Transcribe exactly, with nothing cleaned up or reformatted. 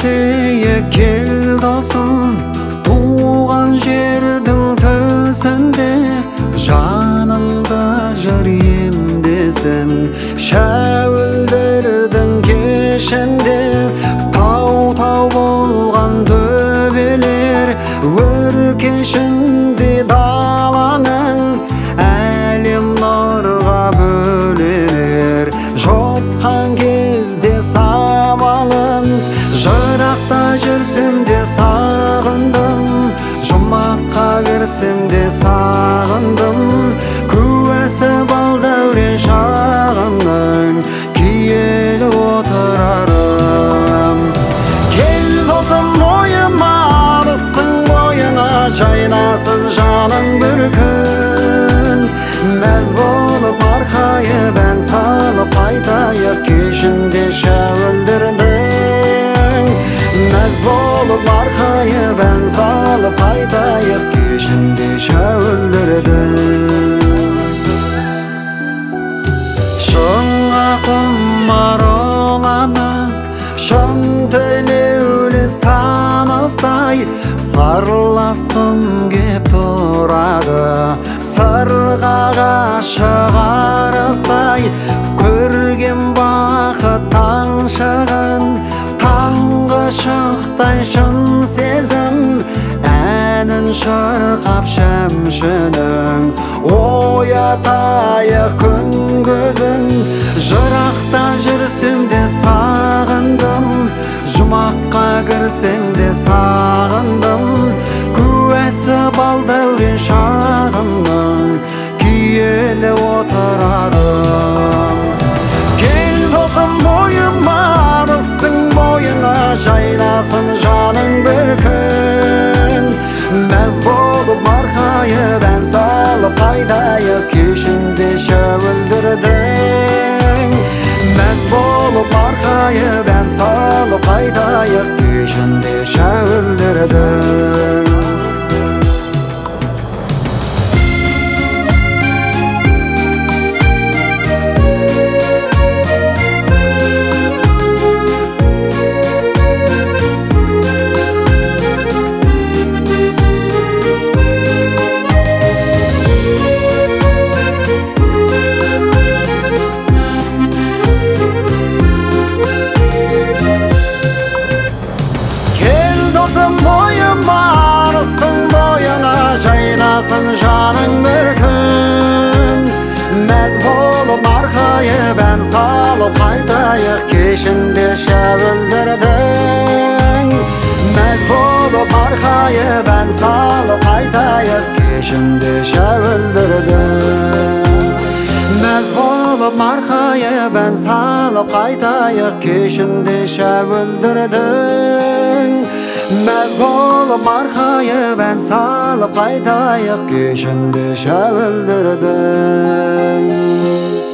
Erteyek kel dosum, tuğan жердің төсінде, жанымда жырым десін. Шәуілдердің кешінде, тау-тау болған төбелер, өркешінде даланың, әлем нұрға бөленер. Жотқан кезде самалын, жырақта жүрсем де сағындым, жұмаққа берсем де сағындым. Куәсі балдәурен шағымның, киелі отырарым. Кел досым бойыма, арыстың бойына, жайнасын жаның бір күн. Мәз болып марқайып ән салып қайтайық, кешінде шәуілдірдің. Мәз болып марқайып ән салып қайтайық, кешінде шәуілдірдің. Шыңға құмар оланып, шын тілеулес таныстай, сарласқым кеп тұрады. Сырғаға шығарыстай, көрген бақыт таң шығын, таңғы шықтай шын сезім, әнін шырқап шәмшінің. Оятайық күн көзін, жырақта жүрсем де сағындым, жұмаққа кірсем де сағындым. Куәсі балдәурен шағымның, киелі отырадым. Кел досым бойыма, арыстың бойына, жайнасын жаның бір күн. Мәз болып марқайып ән салып қайтайық, кешінде шәуілдірдің. Мәз болып марқайып ән салып қайтайық, кешінде шәуілдірдің. Арыстың бойына, жайнасын жаның бір күн. Мәз болып марқайып ән салып қайтайық, кешінде шәуілдірдің. Мәз болып марқайып ән салып қайтайық, кешінде шәуілдірдің. Мәз болып марқайып ән салып қайтайық, кешінде шәуілдірдің. Мәз болып марқайып ән салып қайтайық, кешінде шәуілдірдің.